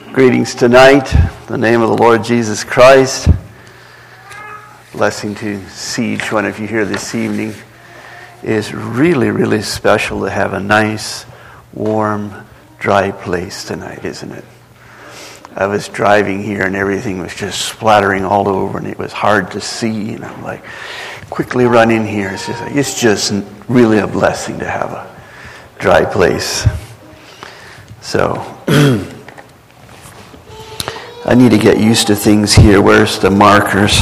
Greetings tonight, in the name of the Lord Jesus Christ. Blessing to see each one of you here this evening. It is really, really special to have a nice, warm, dry place tonight, isn't it? I was driving here and everything was just splattering all over and it was hard to see. And I'm like, quickly run in here. It's just really a blessing to have a dry place. So, I need to get used to things here. Where's the markers?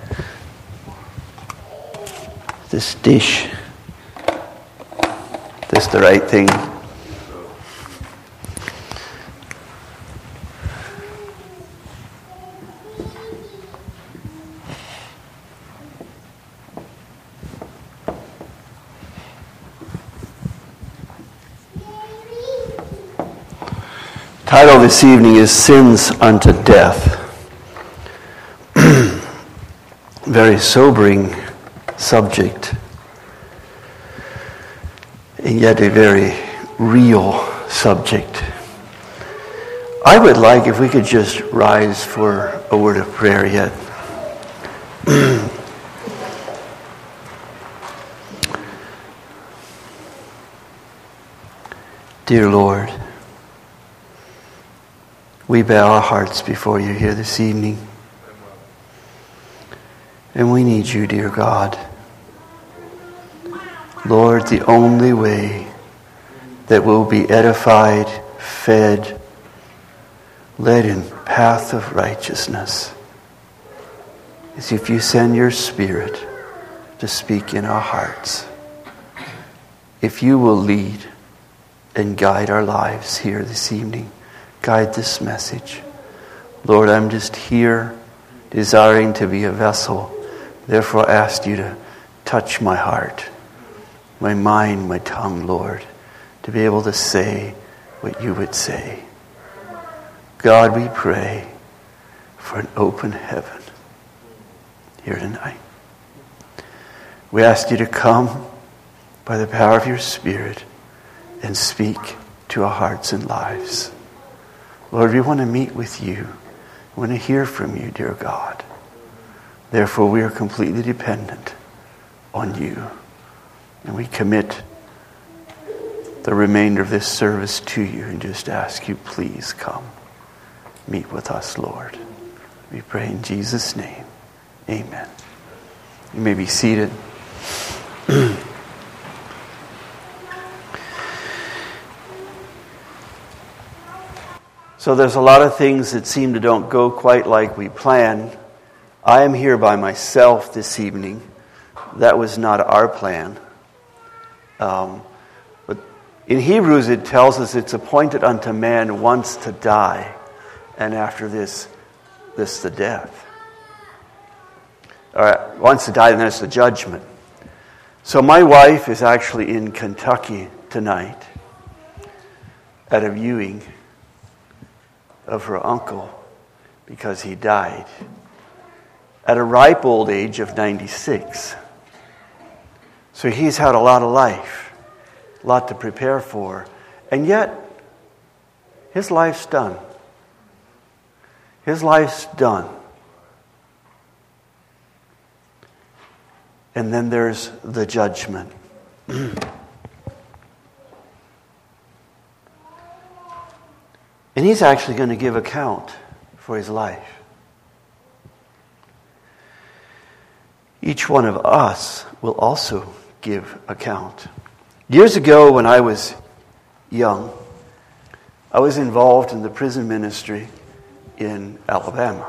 This dish. This the right thing? The title this evening is Sins Unto Death. Very sobering subject, and yet a very real subject. I would like if we could just rise for a word of prayer yet. Dear Lord, we bow our hearts before you here this evening. And we need you, dear God. Lord, the only way that we'll be edified, fed, led in path of righteousness is if you send your Spirit to speak in our hearts. If you will lead and guide our lives here this evening. Guide this message. Lord, I'm just here desiring to be a vessel. Therefore, I ask you to touch my heart, my mind, my tongue, Lord, to be able to say what you would say. God, we pray for an open heaven here tonight. We ask you to come by the power of your Spirit and speak to our hearts and lives. Lord, we want to meet with you. We want to hear from you, dear God. Therefore, we are completely dependent on you. And we commit the remainder of this service to you and just ask you, please come. Meet with us, Lord. We pray in Jesus' name. Amen. You may be seated. So there's a lot of things that seem to don't go quite like we planned. I am here by myself this evening. That was not our plan. But in Hebrews it tells us it's appointed unto man once to die, and after this the death. All right, once to die, then there's the judgment. So my wife is actually in Kentucky tonight at a viewing of her uncle because he died at a ripe old age of 96. So he's had a lot of life, a lot to prepare for, and yet his life's done. His life's done. And then there's the judgment. And he's actually going to give account for his life. Each one of us will also give account. Years ago, when I was young, I was involved in the prison ministry in Alabama.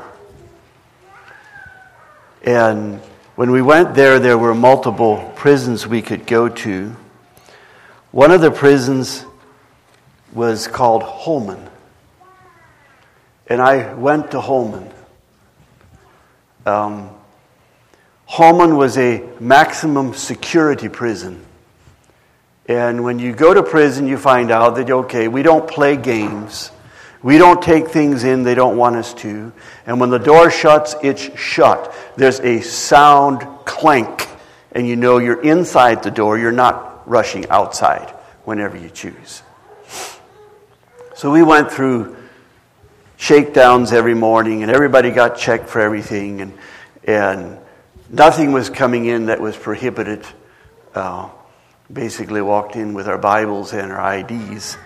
And when we went there were multiple prisons we could go to. One of the prisons was called Holman. And I went to Holman. Holman was a maximum security prison. And when you go to prison, you find out that, okay, we don't play games. We don't take things in they don't want us to. And when the door shuts, it's shut. There's a sound clank. And you know you're inside the door. You're not rushing outside whenever you choose. So we went through shakedowns every morning, and everybody got checked for everything, and nothing was coming in that was prohibited. Basically walked in with our Bibles and our IDs.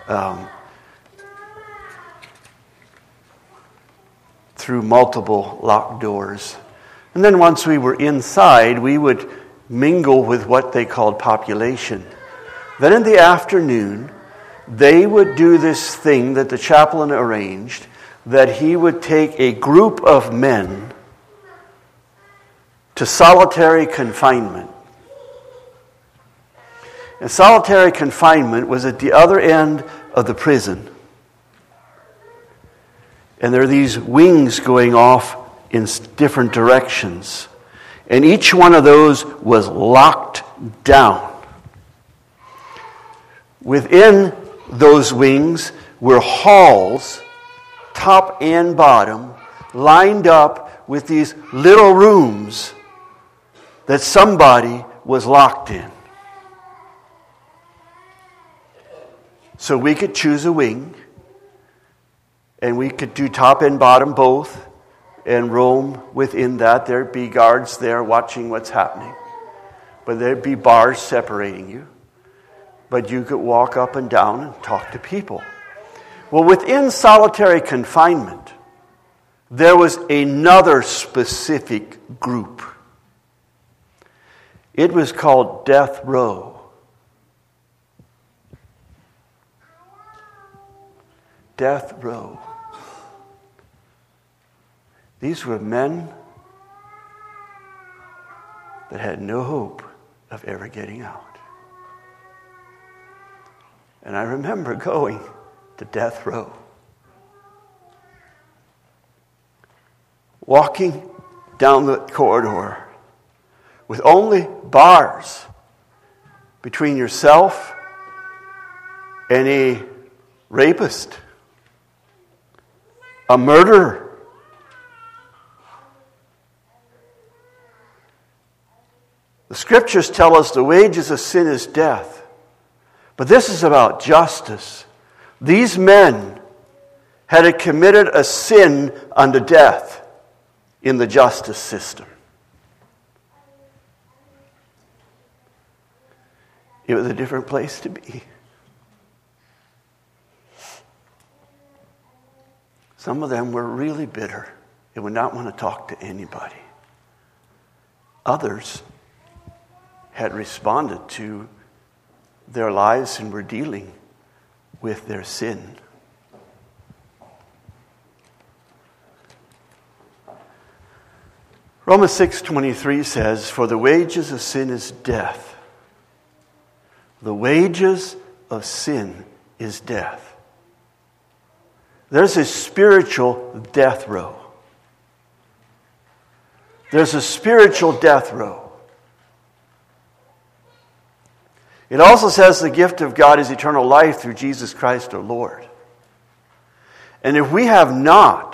Through multiple locked doors. And then once we were inside, we would mingle with what they called population. Then in the afternoon, they would do this thing that the chaplain arranged, that he would take a group of men to solitary confinement. And solitary confinement was at the other end of the prison. And there are these wings going off in different directions. And each one of those was locked down. Within those wings were halls, top and bottom, lined up with these little rooms that somebody was locked in. So we could choose a wing, and we could do top and bottom both, and roam within that. There'd be guards there watching what's happening. But there'd be bars separating you. But you could walk up and down and talk to people. Well, within solitary confinement, there was another specific group. It was called death row. Death row. These were men that had no hope of ever getting out. And I remember going to death row, walking down the corridor with only bars between yourself and a rapist, a murderer. The scriptures tell us the wages of sin is death. But this is about justice. These men had committed a sin unto death in the justice system. It was a different place to be. Some of them were really bitter. They would not want to talk to anybody. Others had responded to their lives and were dealing with their sin. Romans 6:23 says, "For the wages of sin is death." The wages of sin is death. There's a spiritual death row. There's a spiritual death row. It also says the gift of God is eternal life through Jesus Christ our Lord. And if we have not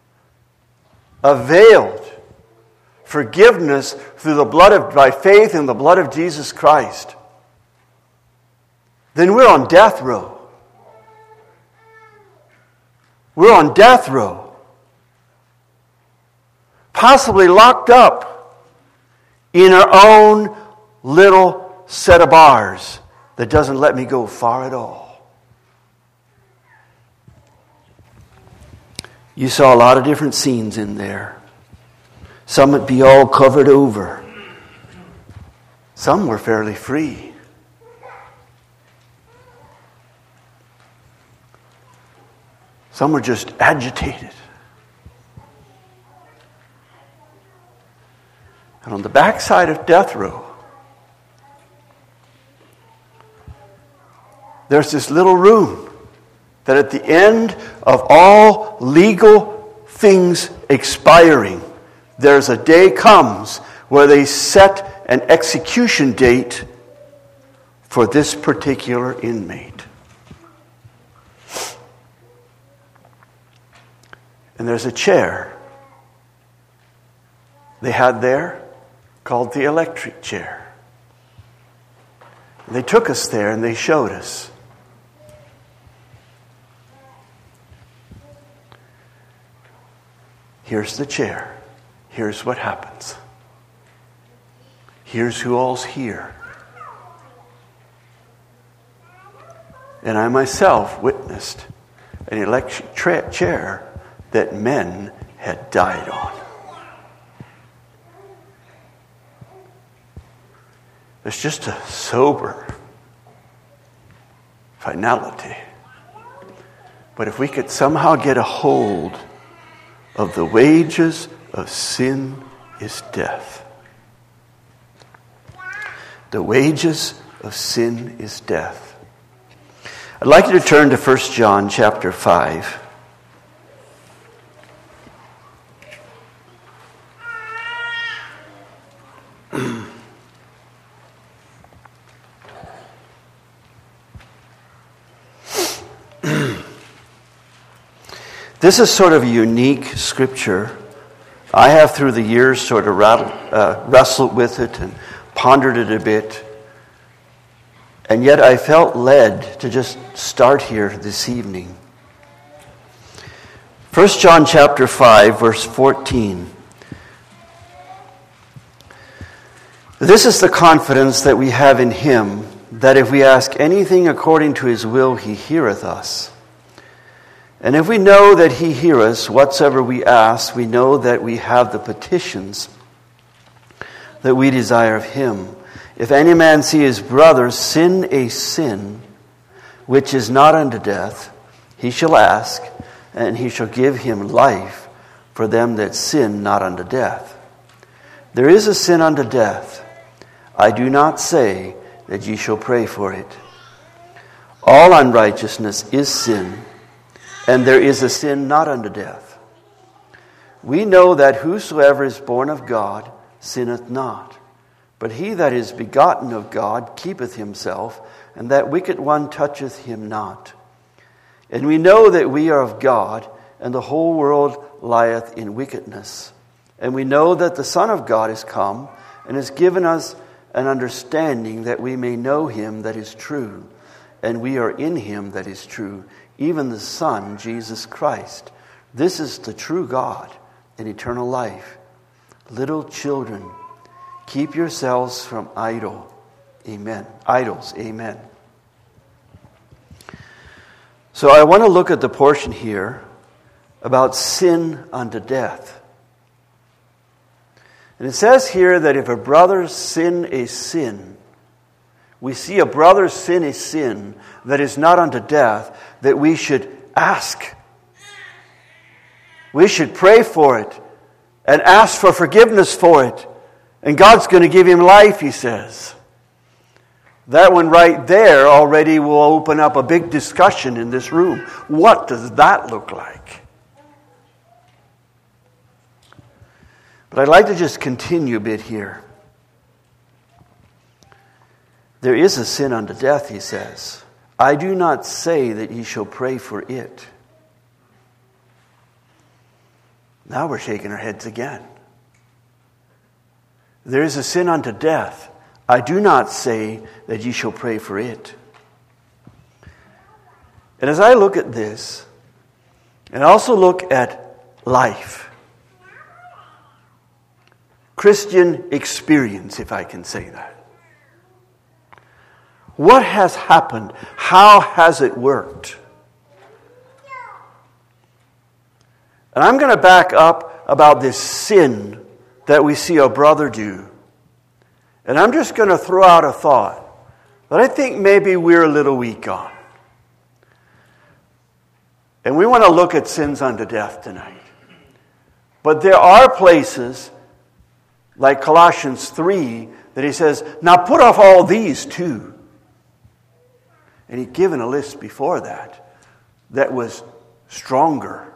availed forgiveness through by faith in the blood of Jesus Christ, then we're on death row. We're on death row. Possibly locked up in our own little set of bars that doesn't let me go far at all. You saw a lot of different scenes in there. Some would be all covered over. Some were fairly free. Some were just agitated. And on the backside of death row, there's this little room that at the end of all legal things expiring, there's a day comes where they set an execution date for this particular inmate. And there's a chair they had there called the electric chair. And they took us there and they showed us. Here's the chair. Here's what happens. Here's who all's here. And I myself witnessed an election chair that men had died on. There's just a sober finality. But if we could somehow get a hold of the wages of sin is death. The wages of sin is death. I'd like you to turn to 1 John chapter 5. This is sort of a unique scripture. I have through the years sort of wrestled with it and pondered it a bit. And yet I felt led to just start here this evening. 1 John chapter 5, verse 14. This is the confidence that we have in him, that if we ask anything according to his will, he heareth us. And if we know that he heareth us, whatsoever we ask, we know that we have the petitions that we desire of him. If any man see his brother sin a sin which is not unto death, he shall ask, and he shall give him life for them that sin not unto death. There is a sin unto death. I do not say that ye shall pray for it. All unrighteousness is sin, and there is a sin not unto death. We know that whosoever is born of God sinneth not. But he that is begotten of God keepeth himself, and that wicked one toucheth him not. And we know that we are of God, and the whole world lieth in wickedness. And we know that the Son of God is come, and has given us an understanding that we may know him that is true. And we are in him that is true, even the Son, Jesus Christ. This is the true God and eternal life. Little children, keep yourselves from idols. Amen. So I want to look at the portion here about sin unto death. And it says here that if a brother sin a sin, we see a brother sin a sin that is not unto death, that we should ask. We should pray for it and ask for forgiveness for it. And God's going to give him life, he says. That one right there already will open up a big discussion in this room. What does that look like? But I'd like to just continue a bit here. There is a sin unto death, he says. I do not say that ye shall pray for it. Now we're shaking our heads again. There is a sin unto death. I do not say that ye shall pray for it. And as I look at this, and also look at life, Christian experience, if I can say that. What has happened? How has it worked? And I'm going to back up about this sin that we see a brother do. And I'm just going to throw out a thought that I think maybe we're a little weak on. And we want to look at sins unto death tonight. But there are places, like Colossians 3, that he says, now put off all these too. And he'd given a list before that was stronger.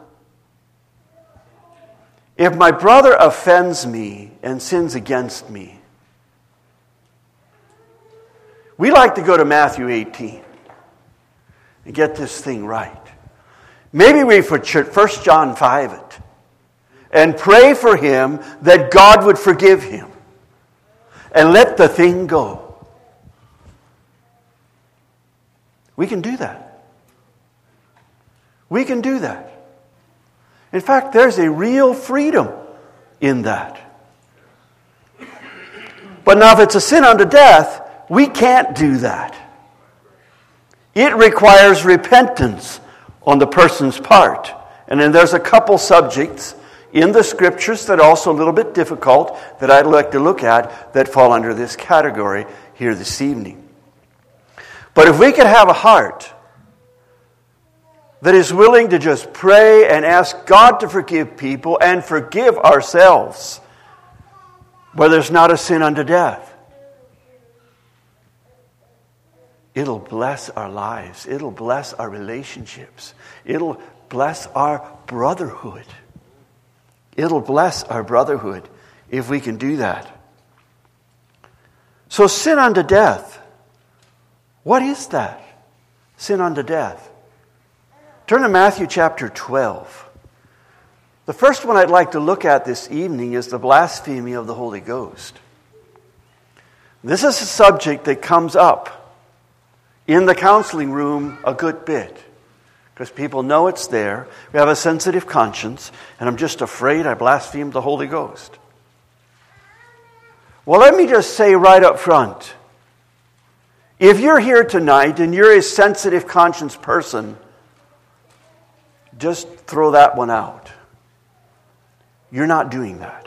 If my brother offends me and sins against me, we like to go to Matthew 18 and get this thing right. Maybe we for 1 John 5 it and pray for him that God would forgive him and let the thing go. We can do that. We can do that. In fact, there's a real freedom in that. But now if it's a sin unto death, we can't do that. It requires repentance on the person's part. And then there's a couple subjects in the Scriptures that are also a little bit difficult that I'd like to look at that fall under this category here this evening. But if we could have a heart that is willing to just pray and ask God to forgive people and forgive ourselves, where there's not a sin unto death, it'll bless our lives. It'll bless our relationships. It'll bless our brotherhood. It'll bless our brotherhood if we can do that. So sin unto death. What is that? Sin unto death. Turn to Matthew chapter 12. The first one I'd like to look at this evening is the blasphemy of the Holy Ghost. This is a subject that comes up in the counseling room a good bit, because people know it's there. We have a sensitive conscience, and I'm just afraid I blasphemed the Holy Ghost. Well, let me just say right up front, if you're here tonight and you're a sensitive conscience person, just throw that one out. You're not doing that.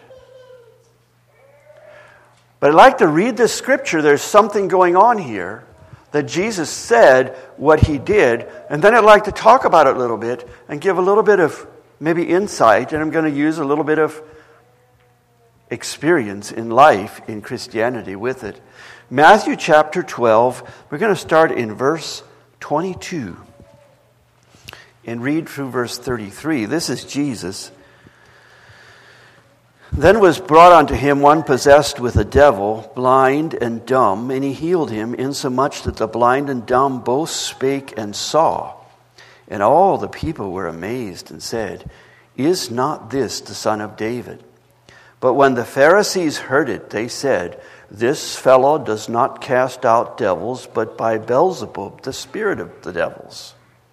But I'd like to read this scripture. There's something going on here that Jesus said what he did, and then I'd like to talk about it a little bit and give a little bit of maybe insight, and I'm going to use a little bit of experience in life, in Christianity with it. Matthew chapter 12, we're going to start in verse 22 and read through verse 33. This is Jesus. Then was brought unto him one possessed with a devil, blind and dumb, and he healed him, insomuch that the blind and dumb both spake and saw. And all the people were amazed and said, Is not this the Son of David? But when the Pharisees heard it, they said, This fellow does not cast out devils, but by Beelzebub, the spirit of the devils.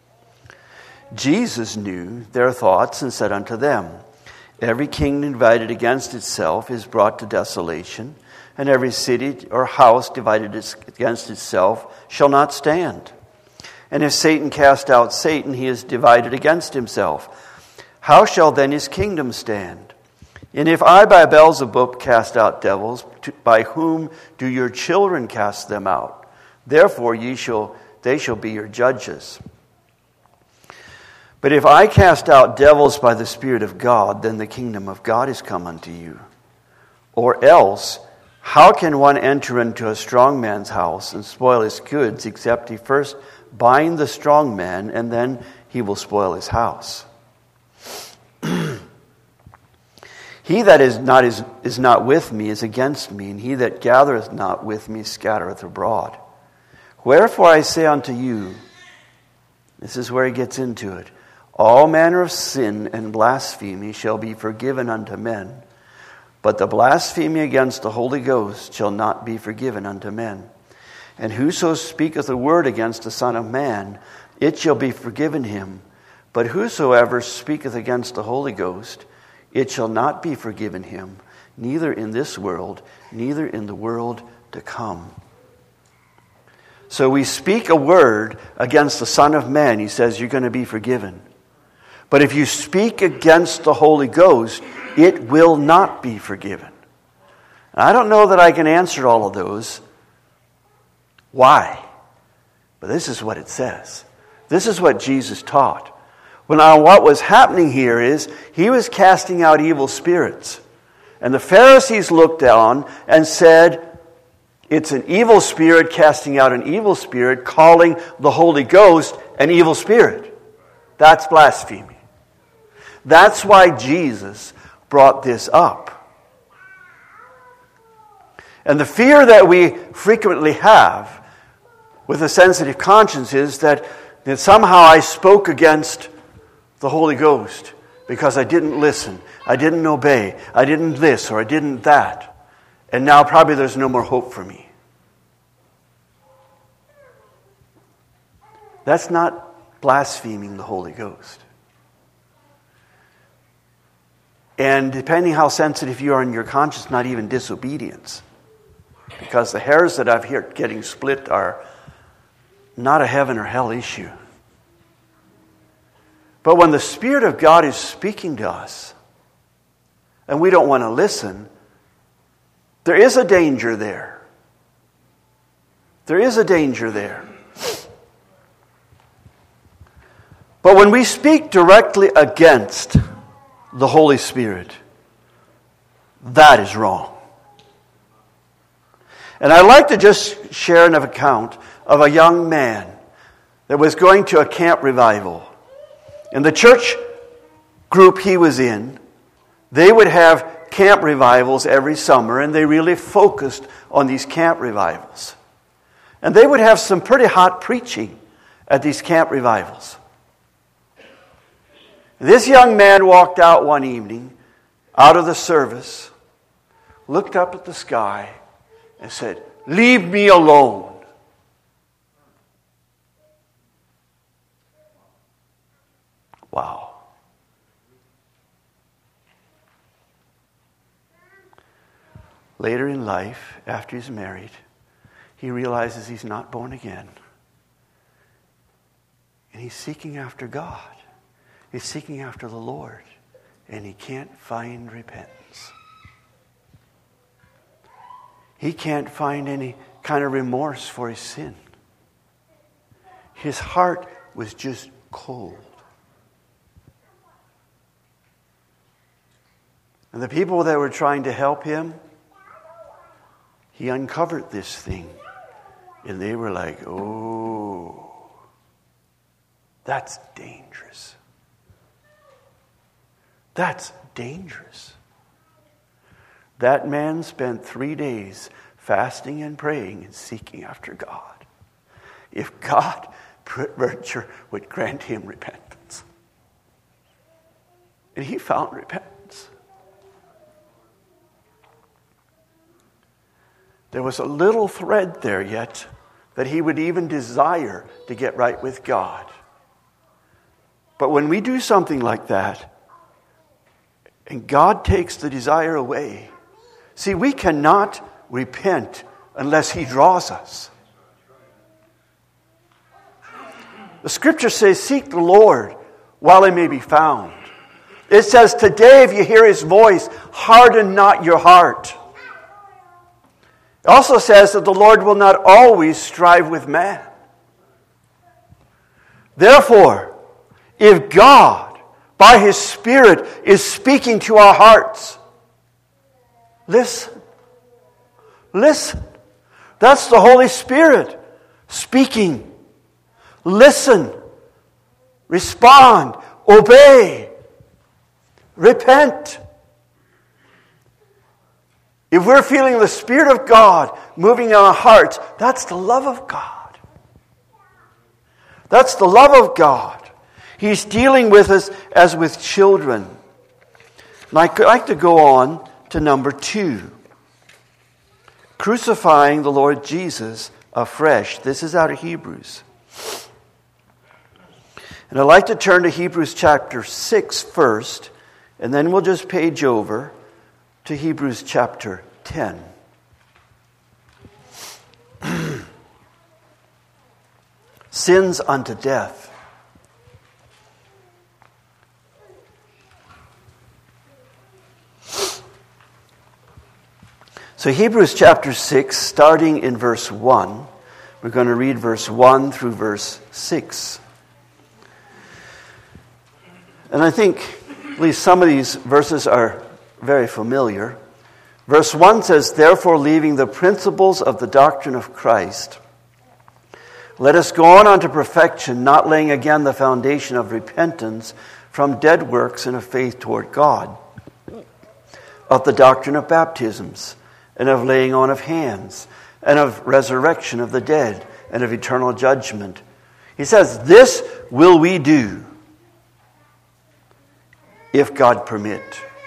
Jesus knew their thoughts and said unto them, Every kingdom divided against itself is brought to desolation, and every city or house divided against itself shall not stand. And if Satan cast out Satan, he is divided against himself. How shall then his kingdom stand? And if I by Beelzebub cast out devils, by whom do your children cast them out? Therefore they shall be your judges. But if I cast out devils by the Spirit of God, then the kingdom of God is come unto you. Or else, how can one enter into a strong man's house and spoil his goods, except he first bind the strong man, and then he will spoil his house? He that is not with me is against me, and he that gathereth not with me scattereth abroad. Wherefore I say unto you, this is where he gets into it, all manner of sin and blasphemy shall be forgiven unto men, but the blasphemy against the Holy Ghost shall not be forgiven unto men. And whoso speaketh a word against the Son of Man, it shall be forgiven him. But whosoever speaketh against the Holy Ghost, it shall not be forgiven him, neither in this world, neither in the world to come. So we speak a word against the Son of Man, he says you're going to be forgiven. But if you speak against the Holy Ghost, it will not be forgiven. And I don't know that I can answer all of those. Why? But this is what it says. This is what Jesus taught. Well, now what was happening here is he was casting out evil spirits. And the Pharisees looked on and said, it's an evil spirit casting out an evil spirit, calling the Holy Ghost an evil spirit. That's blasphemy. That's why Jesus brought this up. And the fear that we frequently have with a sensitive conscience is that somehow I spoke against the Holy Ghost because I didn't listen, I didn't obey, I didn't this or I didn't that. And now probably there's no more hope for me. That's not blaspheming the Holy Ghost. And depending how sensitive you are in your conscience, not even disobedience. Because the hairs that I've heard getting split are not a heaven or hell issue. But when the Spirit of God is speaking to us, and we don't want to listen, there is a danger there. There is a danger there. But when we speak directly against the Holy Spirit, that is wrong. And I'd like to just share an account of a young man that was going to a camp revival. In the church group he was in, they would have camp revivals every summer, and they really focused on these camp revivals. And they would have some pretty hot preaching at these camp revivals. This young man walked out one evening, out of the service, looked up at the sky, and said, "Leave me alone." Wow. Later in life, after he's married, he realizes he's not born again. And he's seeking after God. He's seeking after the Lord. And he can't find repentance. He can't find any kind of remorse for his sin. His heart was just cold. And the people that were trying to help him, he uncovered this thing. And they were like, "Oh, that's dangerous. That's dangerous." That man spent 3 days fasting and praying and seeking after God. If God would grant him repentance. And he found repentance. There was a little thread there yet that he would even desire to get right with God. But when we do something like that, and God takes the desire away, see, we cannot repent unless he draws us. The scripture says, "Seek the Lord while he may be found." It says, "Today if you hear his voice, harden not your heart." It also says that the Lord will not always strive with man. Therefore, if God, by his Spirit, is speaking to our hearts, listen. Listen. That's the Holy Spirit speaking. Listen. Respond. Obey. Repent. If we're feeling the Spirit of God moving in our hearts, that's the love of God. That's the love of God. He's dealing with us as with children. And I'd like to go on to number 2. Crucifying the Lord Jesus afresh. This is out of Hebrews. And I'd like to turn to Hebrews chapter 6 first, and then we'll just page over to Hebrews chapter 10. Sins unto death. So Hebrews chapter 6, starting in verse 1, we're going to read verse 1 through verse 6. And I think at least some of these verses are very familiar. Verse 1 says, "Therefore, leaving the principles of the doctrine of Christ, let us go on unto perfection, not laying again the foundation of repentance from dead works and of faith toward God, of the doctrine of baptisms, and of laying on of hands, and of resurrection of the dead, and of eternal judgment." He says, this will we do if God permit.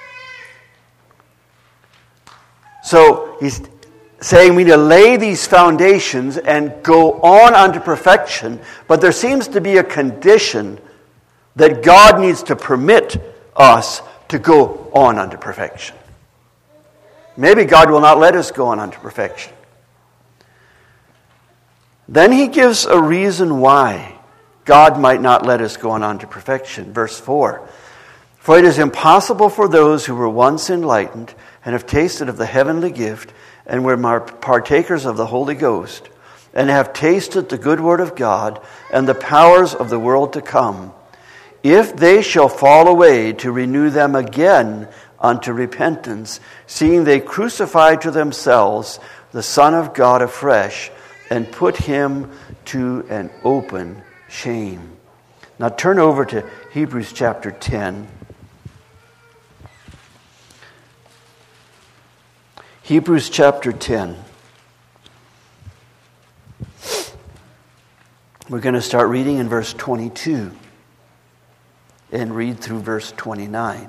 So he's saying we need to lay these foundations and go on unto perfection, but there seems to be a condition that God needs to permit us to go on unto perfection. Maybe God will not let us go on unto perfection. Then he gives a reason why God might not let us go on unto perfection. Verse 4. For it is impossible for those who were once enlightened and have tasted of the heavenly gift and were partakers of the Holy Ghost and have tasted the good word of God and the powers of the world to come, if they shall fall away, to renew them again unto repentance, seeing they crucify to themselves the Son of God afresh and put him to an open shame. Now turn over to Hebrews chapter 10. Hebrews chapter 10. We're going to start reading in verse 22 and read through verse 29.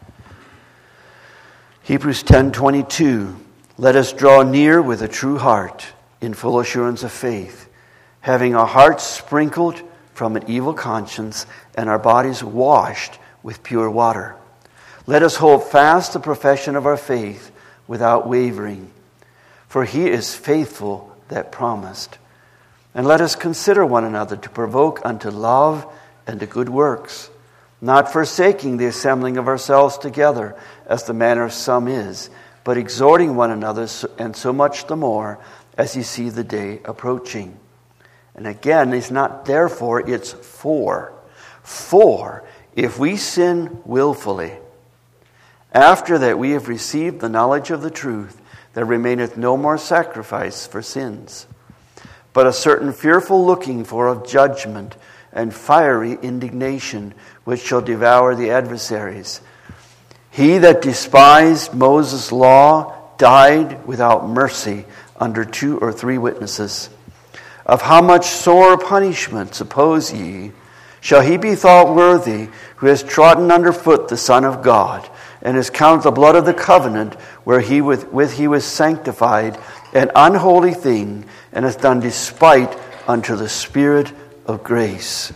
Hebrews 10:22. Let us draw near with a true heart in full assurance of faith, having our hearts sprinkled from an evil conscience and our bodies washed with pure water. Let us hold fast the profession of our faith without wavering, for he is faithful that promised. And let us consider one another to provoke unto love and to good works, not forsaking the assembling of ourselves together, as the manner of some is, but exhorting one another, and so much the more as you see the day approaching. And again, it's not therefore, it's for. For, if we sin willfully, after that we have received the knowledge of the truth, there remaineth no more sacrifice for sins, but a certain fearful looking for of judgment and fiery indignation, which shall devour the adversaries. He that despised Moses' law died without mercy under 2 or 3 witnesses. Of how much sore punishment, suppose ye, shall he be thought worthy who has trodden under foot the Son of God, and has counted the blood of the covenant where he was sanctified an unholy thing, and hath done despite unto the Spirit of grace.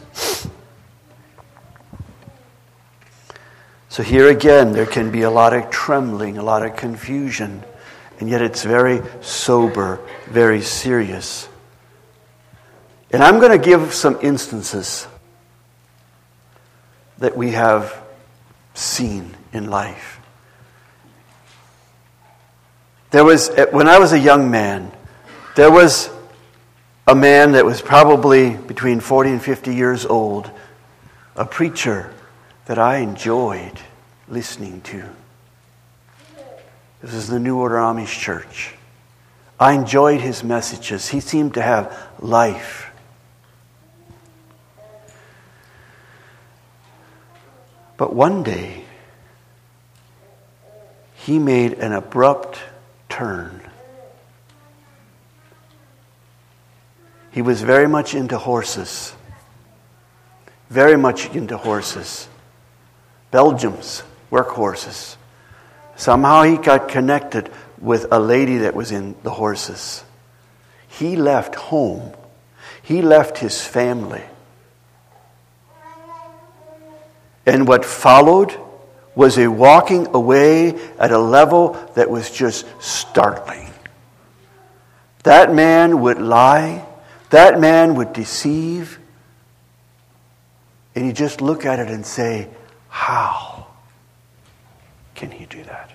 So here again, there can be a lot of trembling, a lot of confusion, and yet it's very sober, very serious. And I'm going to give some instances that we have seen in life. When I was a young man, there was a man that was probably between 40 and 50 years old, a preacher that I enjoyed listening to. This is the New Order Amish Church. I enjoyed his messages. He seemed to have life. But one day, he made an abrupt turn. He was very much into horses. Very much into horses. Belgium's workhorses. Somehow he got connected with a lady that was in the horses. He left home. He left his family. And what followed was a walking away at a level that was just startling. That man would lie. That man would deceive. And you just look at it and say, how can he do that?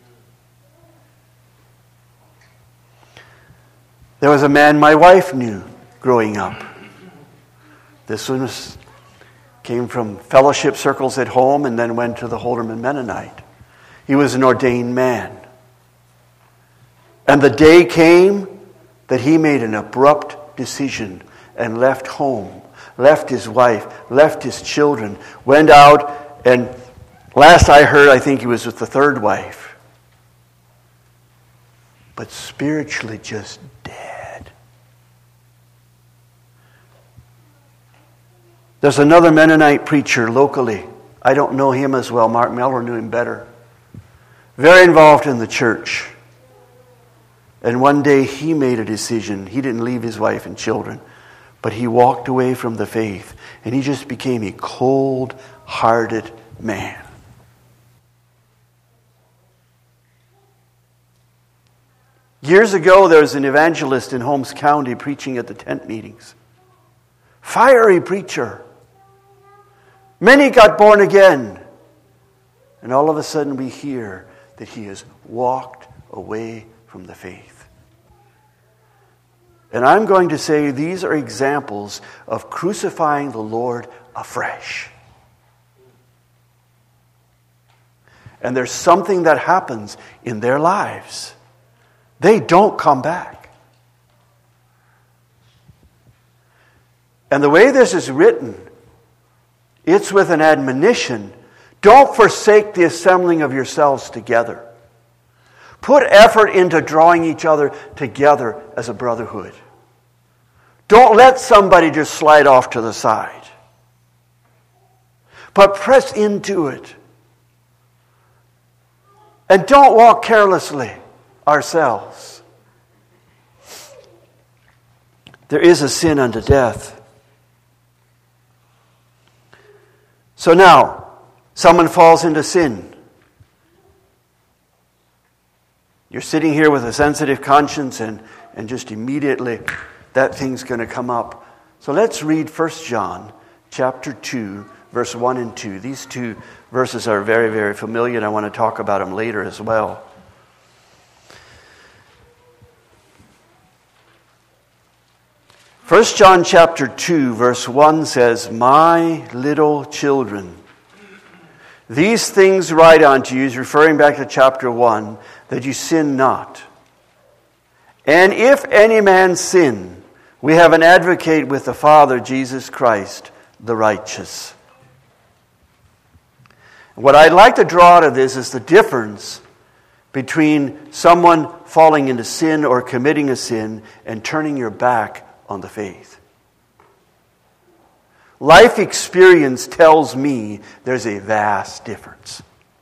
There was a man my wife knew growing up. This one came from fellowship circles at home and then went to the Holderman Mennonite. He was an ordained man. And the day came that he made an abrupt decision and left home, left his wife, left his children, went out, and last I heard, I think he was with the third wife. But spiritually just dead. There's another Mennonite preacher locally. I don't know him as well. Mark Mellor knew him better. Very involved in the church. And one day he made a decision. He didn't leave his wife and children, but he walked away from the faith. And he just became a cold-hearted man. Years ago, there was an evangelist in Holmes County preaching at the tent meetings. Fiery preacher. Many got born again. And all of a sudden we hear that he has walked away from the faith. And I'm going to say these are examples of crucifying the Lord afresh. And there's something that happens in their lives. They don't come back. And the way this is written, it's with an admonition. Don't forsake the assembling of yourselves together. Put effort into drawing each other together as a brotherhood. Don't let somebody just slide off to the side. But press into it. And don't walk carelessly ourselves. There is a sin unto death. So now, someone falls into sin. You're sitting here with a sensitive conscience and just immediately that thing's going to come up. So let's read 1 John chapter 2, verse 1 and 2. These two verses are very, very familiar, and I want to talk about them later as well. First John chapter 2, verse 1 says, "My little children, these things write unto you," he's referring back to chapter 1, "that you sin not. And if any man sin, we have an advocate with the Father, Jesus Christ, the righteous." What I'd like to draw out of this is the difference between someone falling into sin or committing a sin and turning your back on the faith. Life experience tells me there's a vast difference.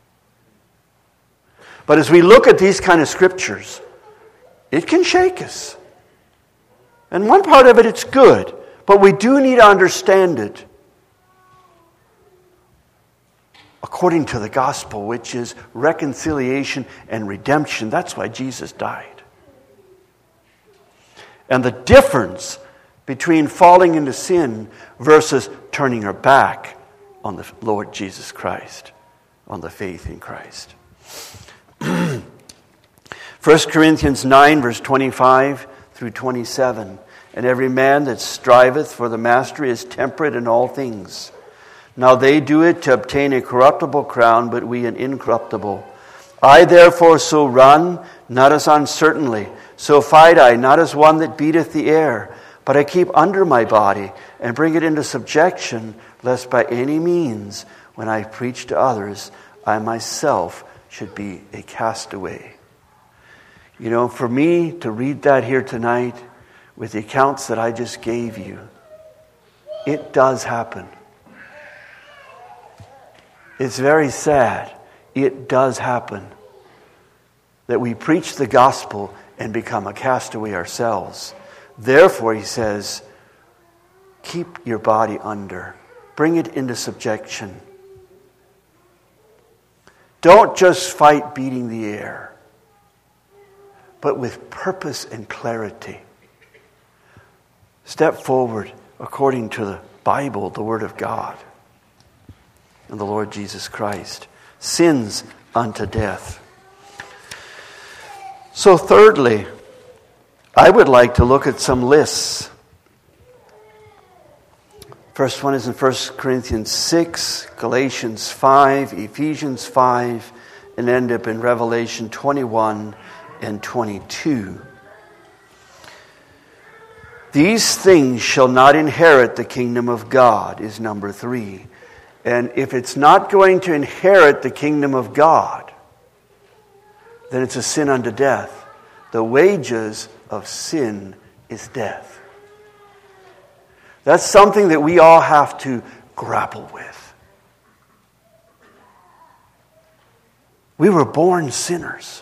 But as we look at these kind of scriptures, it can shake us. And one part of it, it's good, but we do need to understand it according to the gospel, which is reconciliation and redemption. That's why Jesus died. And the difference between falling into sin versus turning our back on the Lord Jesus Christ, on the faith in Christ. 1 Corinthians 9, verse 25 through 27. "And every man that striveth for the mastery is temperate in all things. Now they do it to obtain a corruptible crown, but we an incorruptible. I therefore so run, not as uncertainly, so fight I, not as one that beateth the air, but I keep under my body, and bring it into subjection, lest by any means, when I preach to others, I myself should be a castaway." You know, for me to read that here tonight, with the accounts that I just gave you, it does happen. It's very sad. It does happen that we preach the gospel and become a castaway ourselves. Therefore, he says, keep your body under. Bring it into subjection. Don't just fight beating the air, but with purpose and clarity. Step forward according to the Bible, the Word of God, and the Lord Jesus Christ. Sins unto death. So thirdly, I would like to look at some lists. First one is in 1 Corinthians 6, Galatians 5, Ephesians 5, and end up in Revelation 21 and 22. "These things shall not inherit the kingdom of God," is number 3. And if it's not going to inherit the kingdom of God, then it's a sin unto death. The wages of sin is death. That's something that we all have to grapple with. We were born sinners.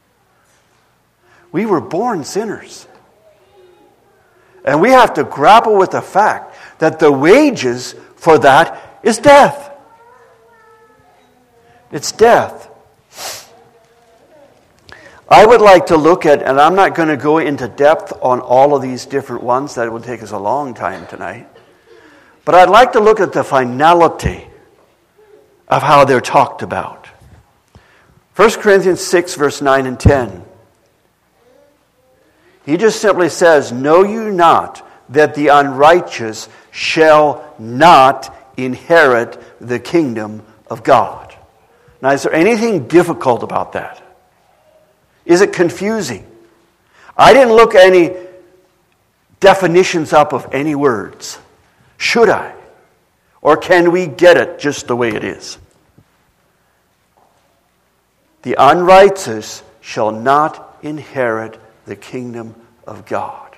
We were born sinners. And we have to grapple with the fact that the wages for that is death. It's death. I would like to look at, and I'm not going to go into depth on all of these different ones, that would take us a long time tonight. But I'd like to look at the finality of how they're talked about. 1 Corinthians 6, verse 9 and 10. He just simply says, "Know you not that the unrighteous shall not inherit the kingdom of God?" Now, is there anything difficult about that? Is it confusing? I didn't look any definitions up of any words. Should I? Or can we get it just the way it is? The unrighteous shall not inherit the kingdom of God.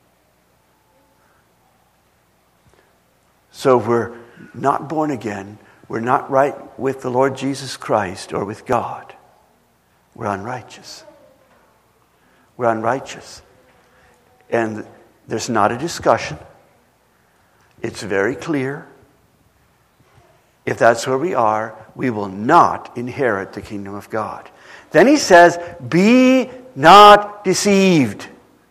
So we're not born again. We're not right with the Lord Jesus Christ or with God. We're unrighteous. We're unrighteous. And there's not a discussion. It's very clear. If that's where we are, we will not inherit the kingdom of God. Then he says, "Be not deceived."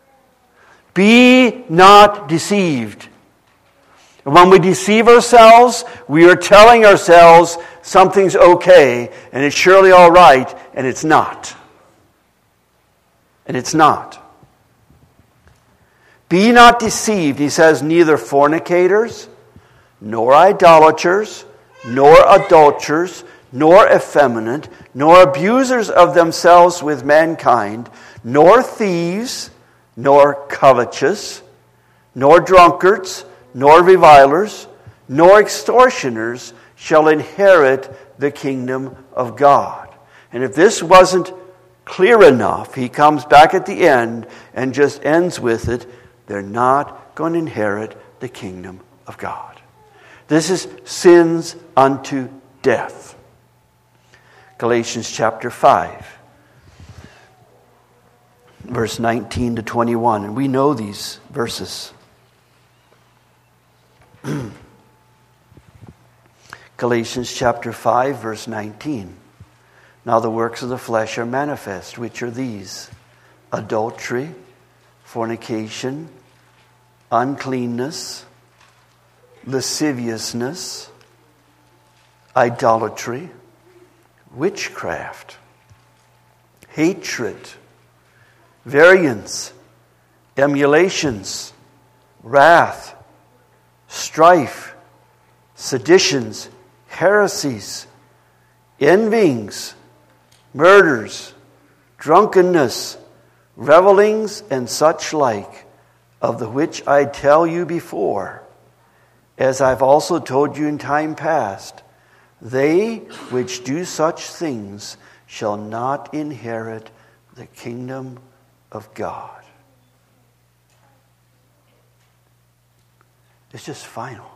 Be not deceived. And when we deceive ourselves, we are telling ourselves something's okay, and it's surely all right, and it's not. And it's not. Be not deceived, he says, neither fornicators, nor idolaters, nor adulterers, nor effeminate, nor abusers of themselves with mankind, nor thieves, nor covetous, nor drunkards, nor revilers, nor extortioners shall inherit the kingdom of God. And if this wasn't clear enough, he comes back at the end and just ends with it. They're not going to inherit the kingdom of God. This is sins unto death. Galatians chapter 5, verse 19 to 21. And we know these verses. Galatians chapter 5, verse 19. Now the works of the flesh are manifest, which are these: adultery, fornication, uncleanness, lasciviousness, idolatry, witchcraft, hatred, variance, emulations, wrath, strife, seditions, heresies, envyings, murders, drunkenness, revelings, and such like, of the which I tell you before, as I've also told you in time past, they which do such things shall not inherit the kingdom of God. It's just final.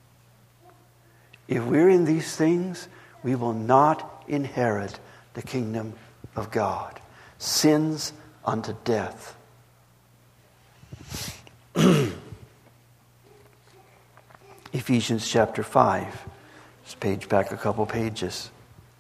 If we're in these things, we will not inherit the kingdom of God. Sins unto death. Ephesians chapter 5. Just page back a couple pages.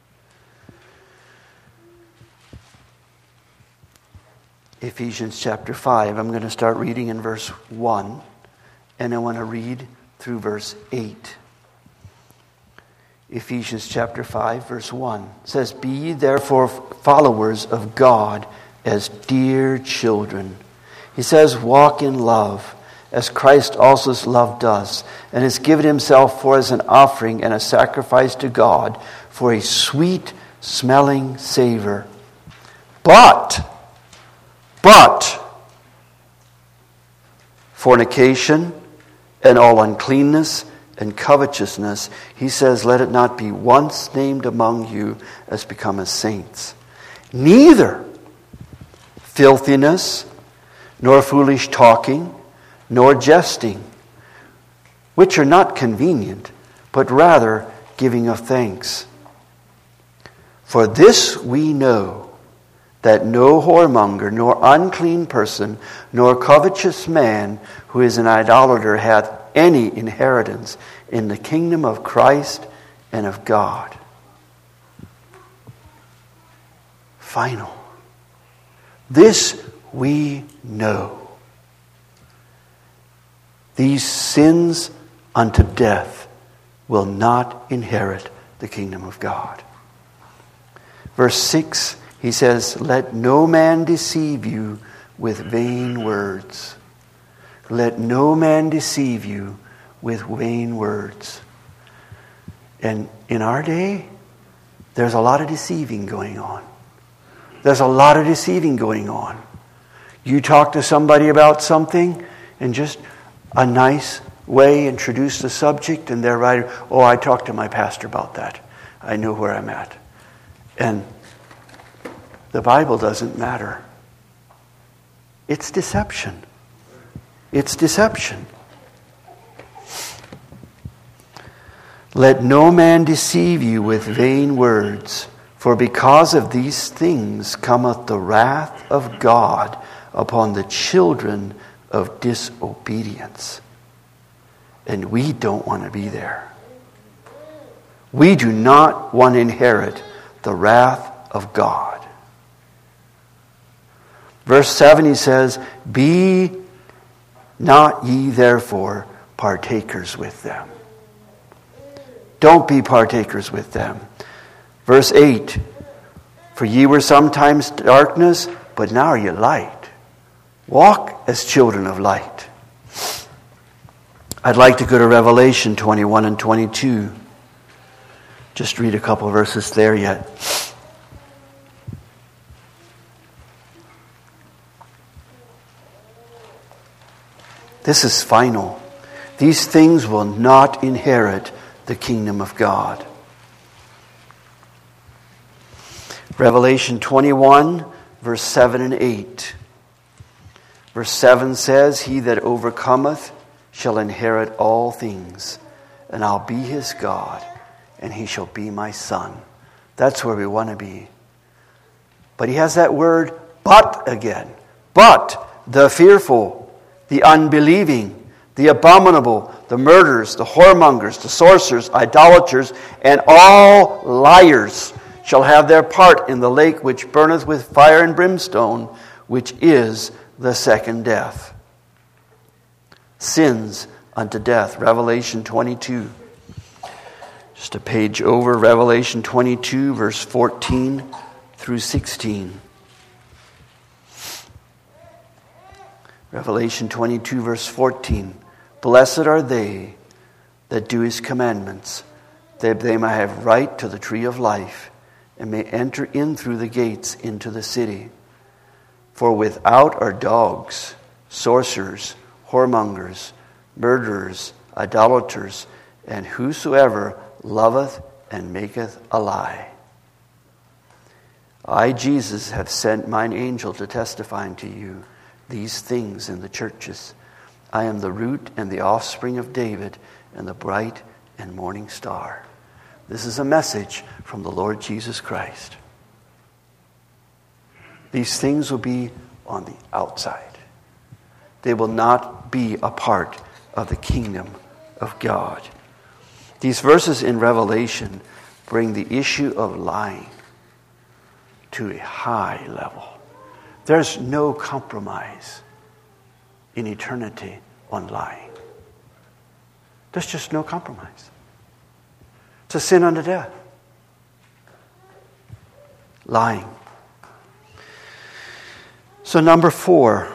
Ephesians chapter 5. I'm going to start reading in verse 1, and I want to read through verse 8. Ephesians chapter 5, verse 1 says, "Be ye therefore followers of God as dear children." He says, "Walk in love, as Christ also loved us, and has given himself for us an offering and a sacrifice to God for a sweet-smelling savor. But fornication and all uncleanness and covetousness," he says, "let it not be once named among you as becometh saints. Neither filthiness, nor foolish talking, nor jesting, which are not convenient, but rather giving of thanks. For this we know, that no whoremonger, nor unclean person, nor covetous man who is an idolater hath any inheritance in the kingdom of Christ and of God." Final. This we know. These sins unto death will not inherit the kingdom of God. Verse 6, he says, let no man deceive you with vain words. Let no man deceive you with vain words. And in our day, there's a lot of deceiving going on. There's a lot of deceiving going on. You talk to somebody about something and just a nice way introduce the subject, and they're right, oh, I talked to my pastor about that. I know where I'm at. And the Bible doesn't matter. It's deception. It's deception. Let no man deceive you with vain words, for because of these things cometh the wrath of God upon the children of disobedience. And we don't want to be there. We do not want to inherit the wrath of God. Verse 7, he says, be not ye therefore partakers with them. Don't be partakers with them. Verse 8, for ye were sometimes darkness, but now are ye light. Walk as children of light. I'd like to go to Revelation 21 and 22. Just read a couple verses there yet. This is final. These things will not inherit the kingdom of God. Revelation 21, verse 7 and 8. Verse 7 says, he that overcometh shall inherit all things, and I'll be his God, and he shall be my son. That's where we want to be. But he has that word, but again. But the fearful, the unbelieving, the abominable, the murderers, the whoremongers, the sorcerers, idolaters, and all liars shall have their part in the lake which burneth with fire and brimstone, which is the second death. Sins unto death. Revelation 22. Just a page over. Revelation 22, verse 14 through 16. Revelation 22, verse 14. Blessed are they that do his commandments, that they may have right to the tree of life, and may enter in through the gates into the city. For without are dogs, sorcerers, whoremongers, murderers, idolaters, and whosoever loveth and maketh a lie. I, Jesus, have sent mine angel to testify unto you these things in the churches. I am the root and the offspring of David, and the bright and morning star. This is a message from the Lord Jesus Christ. These things will be on the outside. They will not be a part of the kingdom of God. These verses in Revelation bring the issue of lying to a high level. There's no compromise in eternity on lying. There's just no compromise. It's a sin unto death. Lying. So number 4,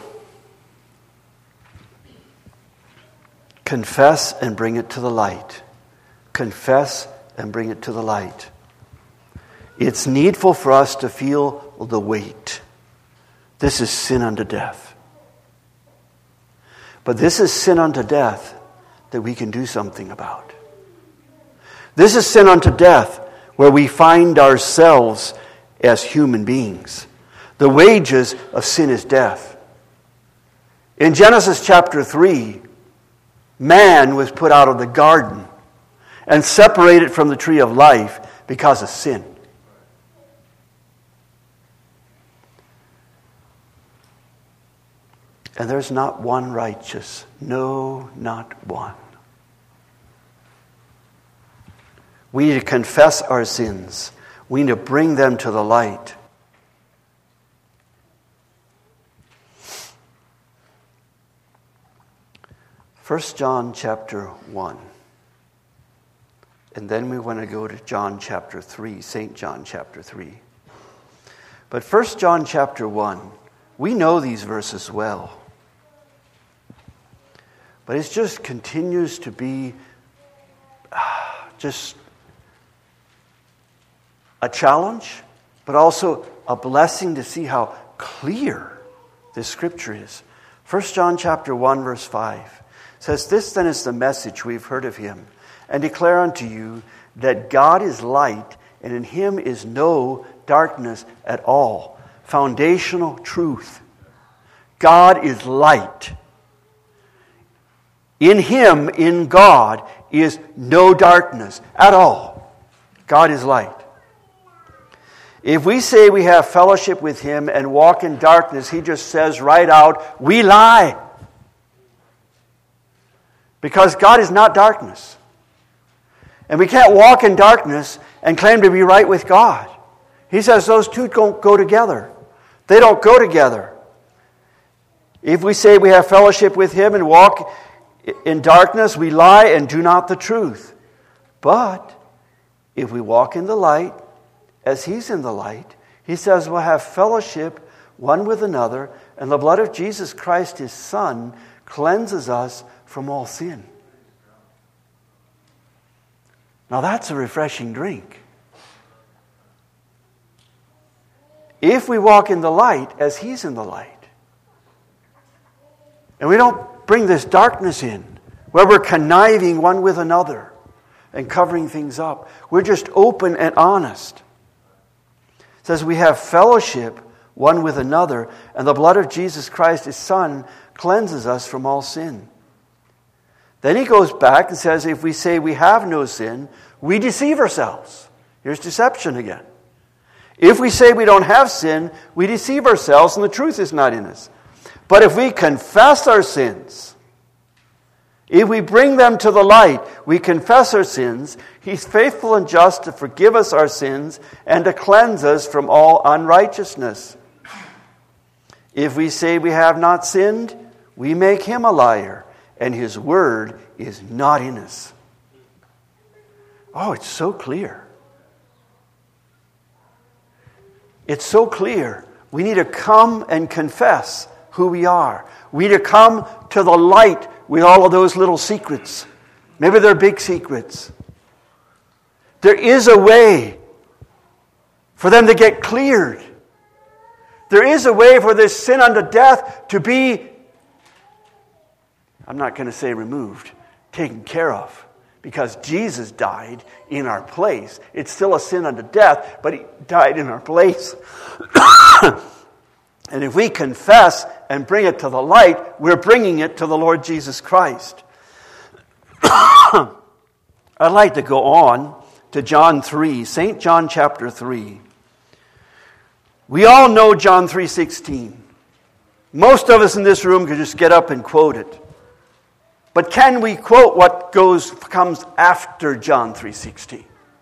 confess and bring it to the light. Confess and bring it to the light. It's needful for us to feel the weight. This is sin unto death. But this is sin unto death that we can do something about. This is sin unto death where we find ourselves as human beings. The wages of sin is death. In Genesis chapter 3, man was put out of the garden and separated from the tree of life because of sin. And there's not one righteous. No, not one. We need to confess our sins. We need to bring them to the light. 1 John chapter 1. And then we want to go to John chapter 3, St. John chapter 3. But 1 John chapter 1, we know these verses well. But it just continues to be just a challenge, but also a blessing to see how clear this scripture is. 1 John chapter 1 verse 5 says, "This then is the message we've heard of him, and declare unto you that God is light, and in him is no darkness at all." Foundational truth. God is light. In him, in God, is no darkness at all. God is light. If we say we have fellowship with him and walk in darkness, he just says right out, we lie. Because God is not darkness. And we can't walk in darkness and claim to be right with God. He says those two don't go together. They don't go together. If we say we have fellowship with him and walk in darkness, we lie and do not the truth. But if we walk in the light, as he's in the light, he says we'll have fellowship one with another, and the blood of Jesus Christ, his Son, cleanses us from all sin. Now that's a refreshing drink. If we walk in the light as he's in the light, and we don't bring this darkness in, where we're conniving one with another and covering things up, we're just open and honest. It says we have fellowship one with another, and the blood of Jesus Christ, his Son, cleanses us from all sin. Then he goes back and says, if we say we have no sin, we deceive ourselves. Here's deception again. If we say we don't have sin, we deceive ourselves, and the truth is not in us. But if we confess our sins, if we bring them to the light, we confess our sins, he's faithful and just to forgive us our sins and to cleanse us from all unrighteousness. If we say we have not sinned, we make him a liar, and his word is not in us. Oh, it's so clear. It's so clear. We need to come and confess who we are. We need to come to the light with all of those little secrets. Maybe they're big secrets. There is a way for them to get cleared. There is a way for this sin unto death to be, I'm not going to say removed, taken care of. Because Jesus died in our place. It's still a sin unto death, but he died in our place. And if we confess and bring it to the light, we're bringing it to the Lord Jesus Christ. I'd like to go on to John 3, St. John chapter 3. We all know John 3:16. Most of us in this room could just get up and quote it. But can we quote what comes after John 3:16?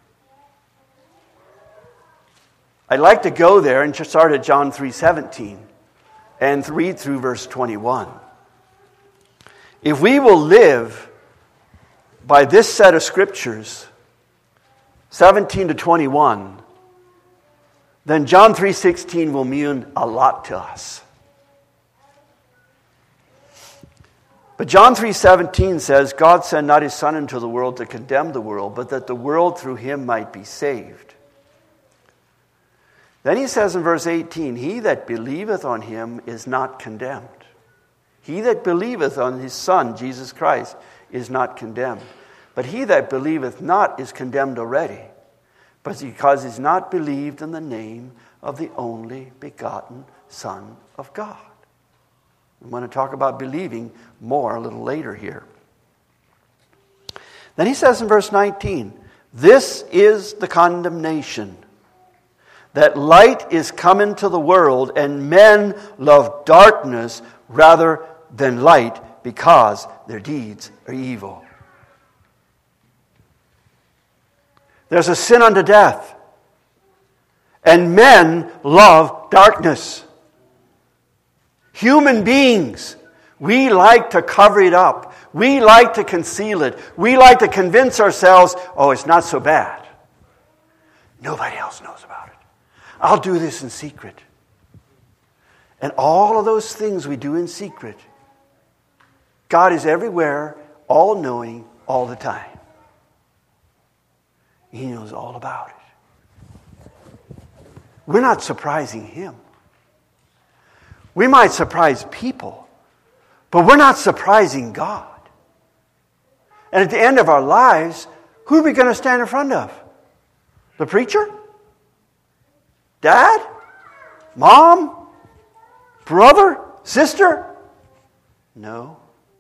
I'd like to go there and just start at John 3:17 and read through verse 21. If we will live by this set of scriptures, 17 to 21, then John 3:16 will mean a lot to us. But John 3:17 says, God sent not his Son into the world to condemn the world, but that the world through him might be saved. Then he says in verse 18, he that believeth on him is not condemned. He that believeth on his Son, Jesus Christ, is not condemned. But he that believeth not is condemned already, but because he's not believed in the name of the only begotten Son of God. I'm going to talk about believing more a little later here. Then he says in verse 19, this is the condemnation, that light is come into the world, and men love darkness rather than light, because their deeds are evil. There's a sin unto death, and men love darkness. Human beings, We like to cover it up. We like to conceal it. We like to convince ourselves, oh, it's not so bad. Nobody else knows about it. I'll do this in secret. And all of those things we do in secret, God is everywhere, all-knowing, all the time. He knows all about it. We're not surprising Him. We might surprise people, but we're not surprising God. And at the end of our lives, who are we going to stand in front of? The preacher? Dad? Mom? Brother? Sister? No.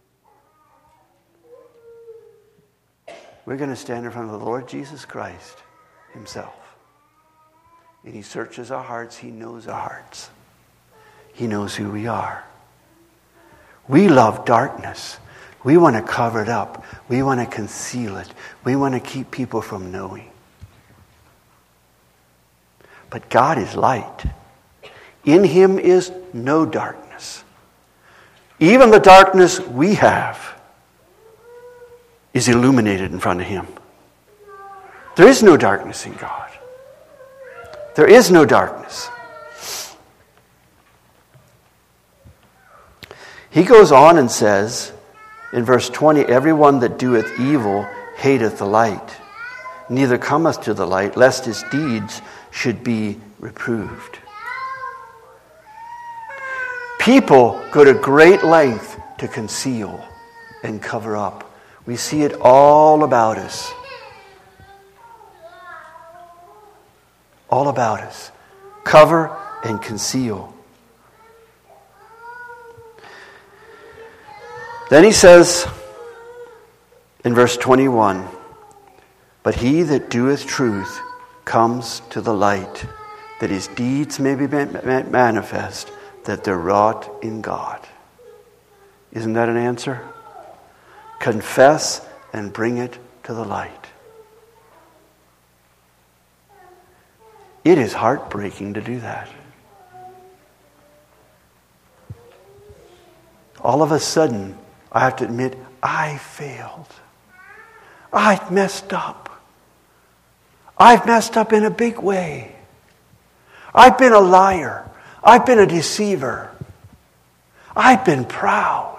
We're going to stand in front of the Lord Jesus Christ Himself. And He searches our hearts. He knows our hearts. He knows who we are. We love darkness. We want to cover it up. We want to conceal it. We want to keep people from knowing. But God is light. In Him is no darkness. Even the darkness we have is illuminated in front of Him. There is no darkness in God. There is no darkness. He goes on and says in verse 20, everyone that doeth evil hateth the light, neither cometh to the light, lest his deeds should be reproved. People go to great length to conceal and cover up. We see it all about us. All about us. Cover and conceal. Then he says in verse 21, but he that doeth truth comes to the light, that his deeds may be manifest, that they're wrought in God. Isn't that an answer? Confess and bring it to the light. It is heartbreaking to do that. All of a sudden, I have to admit, I failed. I messed up. I've messed up in a big way. I've been a liar. I've been a deceiver. I've been proud.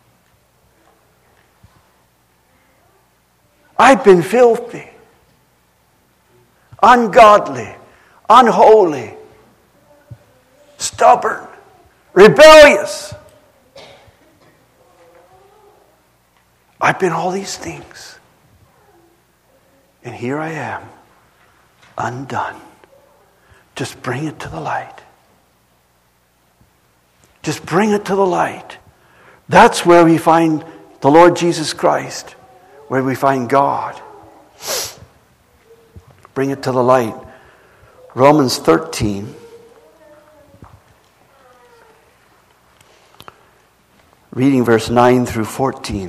I've been filthy, ungodly, unholy, stubborn, rebellious. I've been all these things. And here I am, undone. Just bring it to the light. Just bring it to the light. That's where we find the Lord Jesus Christ, where we find God. Bring it to the light. Romans 13. Reading verse 9 through 14.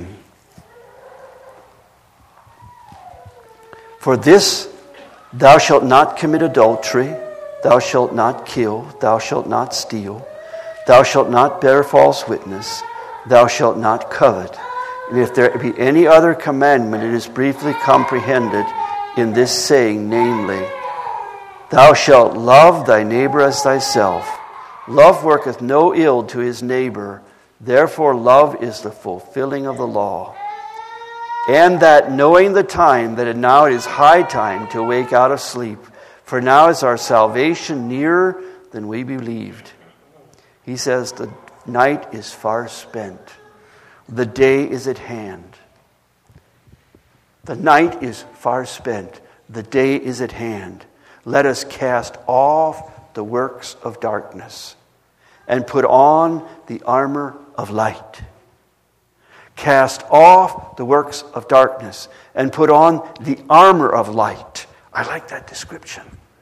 For this, thou shalt not commit adultery, thou shalt not kill, thou shalt not steal, thou shalt not bear false witness, thou shalt not covet. And if there be any other commandment, it is briefly comprehended in this saying, namely, thou shalt love thy neighbor as thyself. Love worketh no ill to his neighbor, therefore love is the fulfilling of the law. And that knowing the time, that now it is high time to wake out of sleep, for now is our salvation nearer than we believed. He says the night is far spent. The day is at hand. The night is far spent. The day is at hand. Let us cast off the works of darkness and put on the armor of light. Cast off the works of darkness and put on the armor of light. I like that description.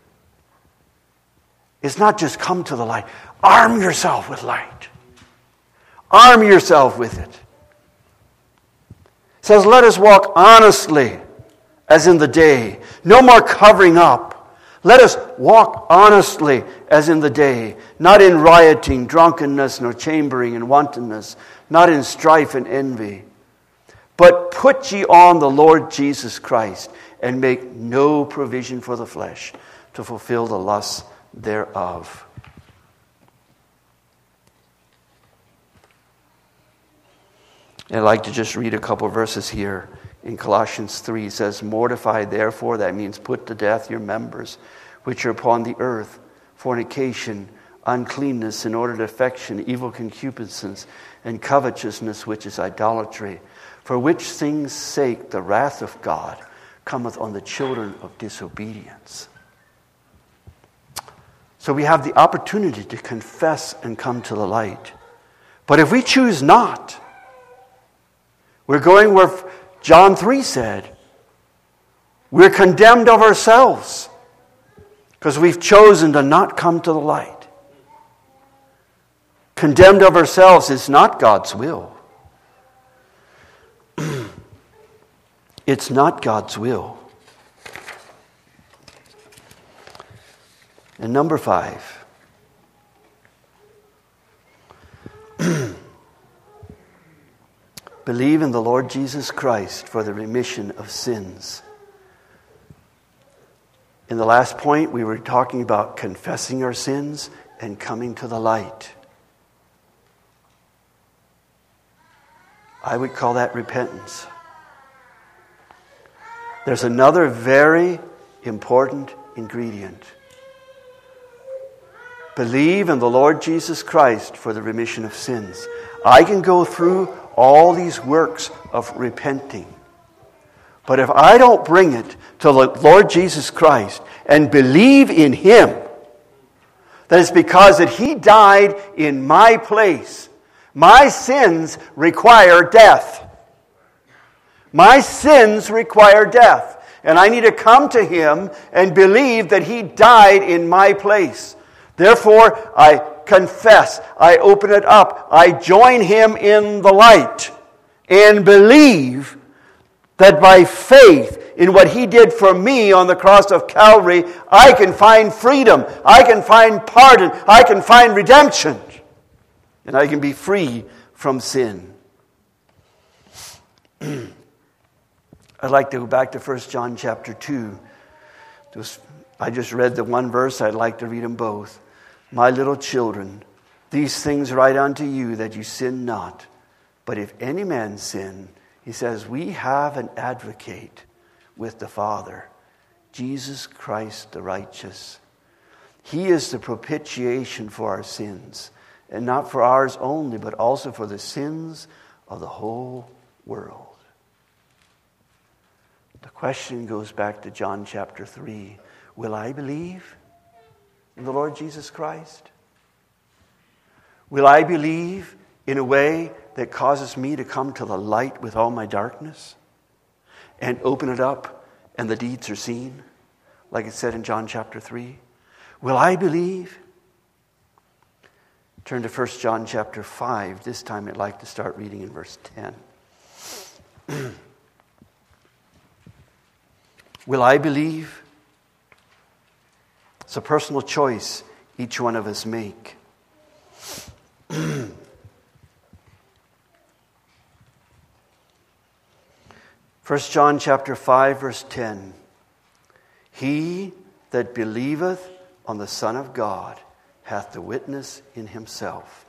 It's not just come to the light. Arm yourself with light. Arm yourself with it. It says, let us walk honestly as in the day. No more covering up. Let us walk honestly as in the day, not in rioting, drunkenness, nor chambering and wantonness, not in strife and envy. But put ye on the Lord Jesus Christ, and make no provision for the flesh to fulfill the lusts thereof. And I'd like to just read a couple verses here. In Colossians 3, it says, mortify therefore, that means put to death your members, which are upon the earth, fornication, uncleanness, inordinate affection, evil concupiscence, and covetousness, which is idolatry. For which things' sake the wrath of God cometh on the children of disobedience. So we have the opportunity to confess and come to the light. But if we choose not, we're going where John 3 said, we're condemned of ourselves because we've chosen to not come to the light. Condemned of ourselves is not God's will. It's not God's will. And number 5. Believe in the Lord Jesus Christ for the remission of sins. In the last point, we were talking about confessing our sins and coming to the light. I would call that repentance. There's another very important ingredient. Believe in the Lord Jesus Christ for the remission of sins. I can go through all these works of repenting. But if I don't bring it to the Lord Jesus Christ and believe in Him, that it's because that He died in my place. My sins require death. My sins require death. And I need to come to Him and believe that He died in my place. Therefore, I confess. I open it up. I join Him in the light and believe that by faith in what He did for me on the cross of Calvary, I can find freedom. I can find pardon. I can find redemption. And I can be free from sin. I'd like to go back to 1 John chapter 2. I just read the one verse. I'd like to read them both. My little children, these things write unto you that you sin not. But if any man sin, he says, we have an advocate with the Father, Jesus Christ the righteous. He is the propitiation for our sins, and not for ours only, but also for the sins of the whole world. The question goes back to John chapter 3. Will I believe in the Lord Jesus Christ? Will I believe in a way that causes me to come to the light with all my darkness and open it up and the deeds are seen, like it said in John chapter 3? Will I believe? Turn to 1 John chapter 5. This time I'd like to start reading in verse 10. Will I believe? It's a personal choice each one of us make. 1 John chapter 5, verse 10. He that believeth on the Son of God hath the witness in himself.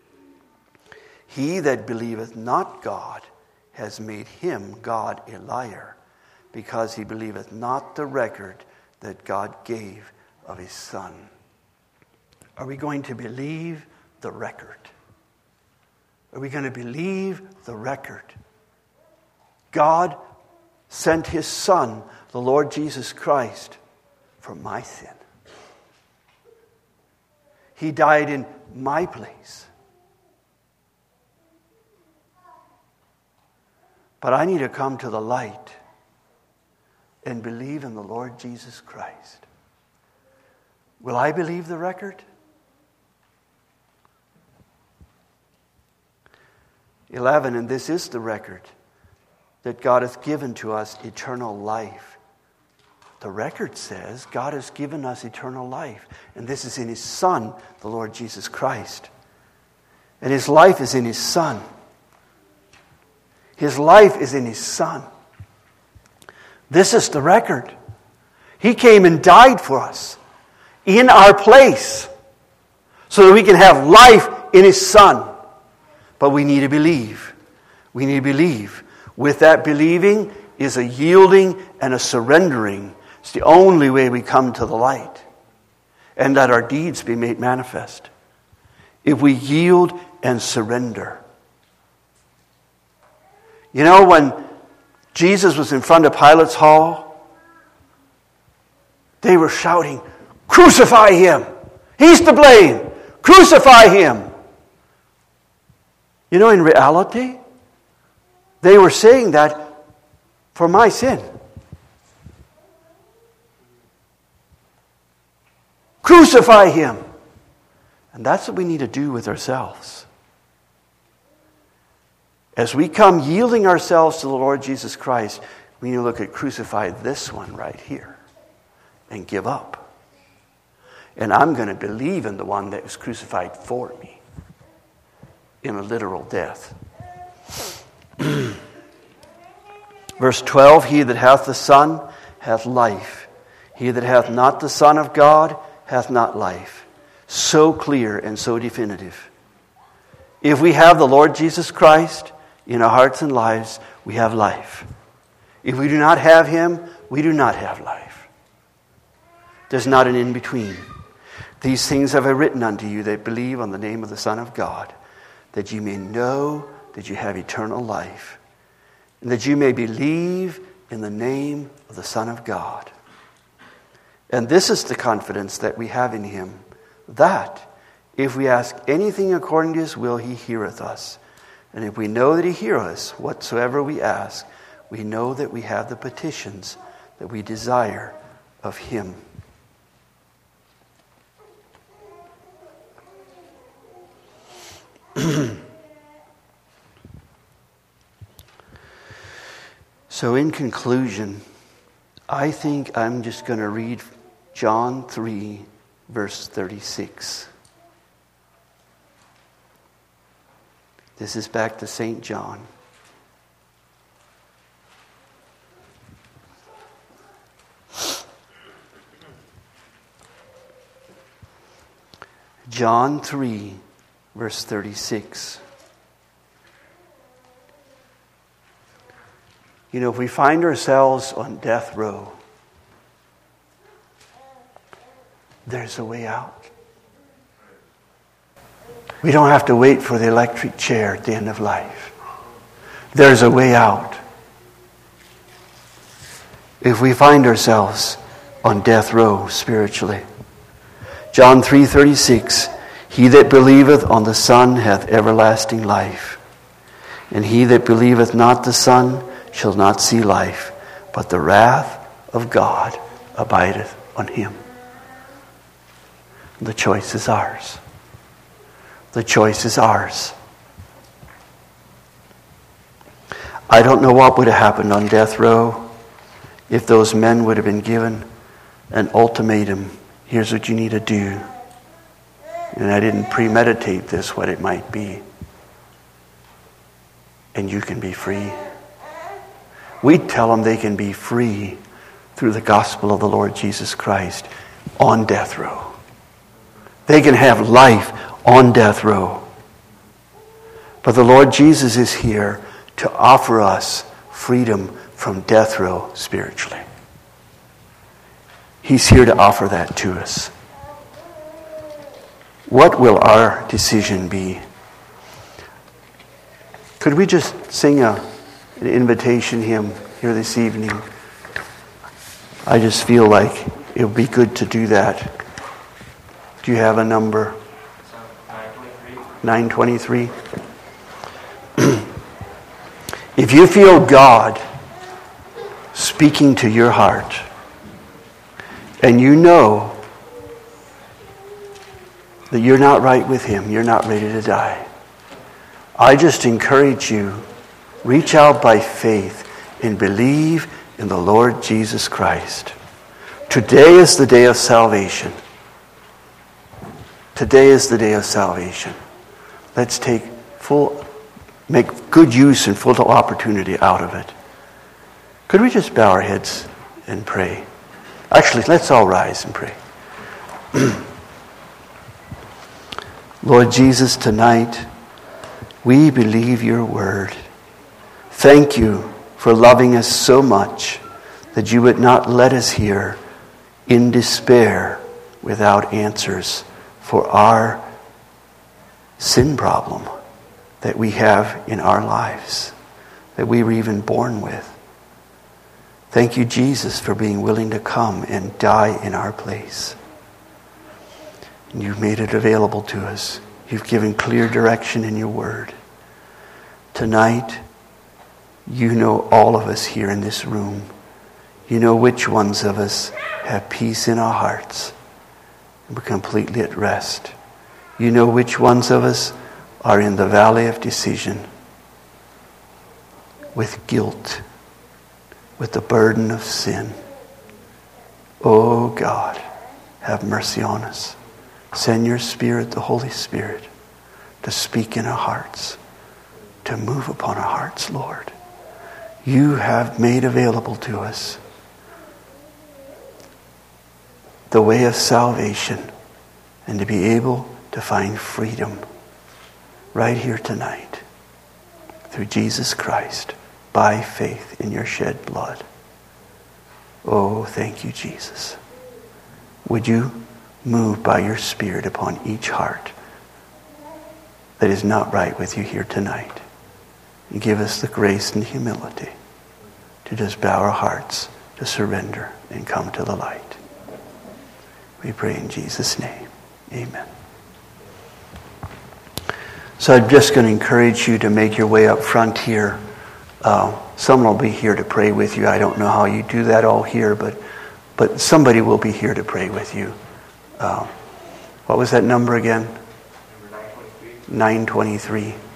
He that believeth not God has made him, God, a liar, because he believeth not the record that God gave of his Son. Are we going to believe the record? Are we going to believe the record? God sent his Son, the Lord Jesus Christ, for my sin. He died in my place. But I need to come to the light and believe in the Lord Jesus Christ. Will I believe the record? 11, and this is the record, that God hath given to us eternal life. The record says God has given us eternal life. And this is in his Son, the Lord Jesus Christ. And his life is in his Son. His life is in His Son. This is the record. He came and died for us in our place so that we can have life in His Son. But we need to believe. We need to believe. With that believing is a yielding and a surrendering. It's the only way we come to the light. And that our deeds be made manifest. If we yield and surrender. You know, when Jesus was in front of Pilate's hall, they were shouting, "Crucify Him! He's to blame! Crucify Him!" You know, in reality, they were saying that for my sin. Crucify Him! And that's what we need to do with ourselves. As we come yielding ourselves to the Lord Jesus Christ, we need to look at crucify this one right here and give up. And I'm going to believe in the one that was crucified for me in a literal death. Verse 12, he that hath the Son hath life. He that hath not the Son of God hath not life. So clear and so definitive. If we have the Lord Jesus Christ in our hearts and lives, we have life. If we do not have Him, we do not have life. There's not an in-between. These things have I written unto you that believe on the name of the Son of God, that you may know that you have eternal life, and that you may believe in the name of the Son of God. And this is the confidence that we have in Him, that if we ask anything according to His will, He heareth us. And if we know that He heareth us, whatsoever we ask, we know that we have the petitions that we desire of Him. So in conclusion, I think I'm just going to read John 3, verse 36. This is back to St. John. John 3, verse 36. You know, if we find ourselves on death row, there's a way out. We don't have to wait for the electric chair at the end of life. There's a way out. If we find ourselves on death row spiritually. John 3:36, he that believeth on the Son hath everlasting life, and he that believeth not the Son shall not see life, but the wrath of God abideth on him. The choice is ours. The choice is ours. I don't know what would have happened on death row if those men would have been given an ultimatum. Here's what you need to do. And I didn't premeditate this, what it might be. And you can be free. We'd tell them they can be free through the gospel of the Lord Jesus Christ on death row. They can have life on death row. But the Lord Jesus is here to offer us freedom from death row spiritually. He's here to offer that to us. What will our decision be? Could we just sing an invitation hymn here this evening? I just feel like it would be good to do that. Do you have a number? 923. If you feel God speaking to your heart, and you know that you're not right with Him, you're not ready to die, I just encourage you, reach out by faith and believe in the Lord Jesus Christ. Today is the day of salvation. Today is the day of salvation. Let's take full make good use and full opportunity out of it. Could we just bow our heads and pray? Actually, let's all rise and pray. Lord Jesus, tonight we believe your word. Thank you for loving us so much that you would not let us here in despair without answers for our sin problem that we have in our lives, that we were even born with. Thank you, Jesus, for being willing to come and die in our place. And you've made it available to us. You've given clear direction in your word. Tonight, you know all of us here in this room. You know which ones of us have peace in our hearts and we're completely at rest. You know which ones of us are in the valley of decision with guilt, with the burden of sin. Oh God, have mercy on us. Send your Spirit, the Holy Spirit, to speak in our hearts, to move upon our hearts, Lord. You have made available to us the way of salvation and to be able to find freedom right here tonight through Jesus Christ by faith in your shed blood. Oh, thank you, Jesus. Would you move by your Spirit upon each heart that is not right with you here tonight, and give us the grace and humility to just bow our hearts, to surrender and come to the light. We pray in Jesus' name. Amen. So I'm just going to encourage you to make your way up front here. Someone will be here to pray with you. I don't know how you do that all here, but somebody will be here to pray with you. What was that number again? 923.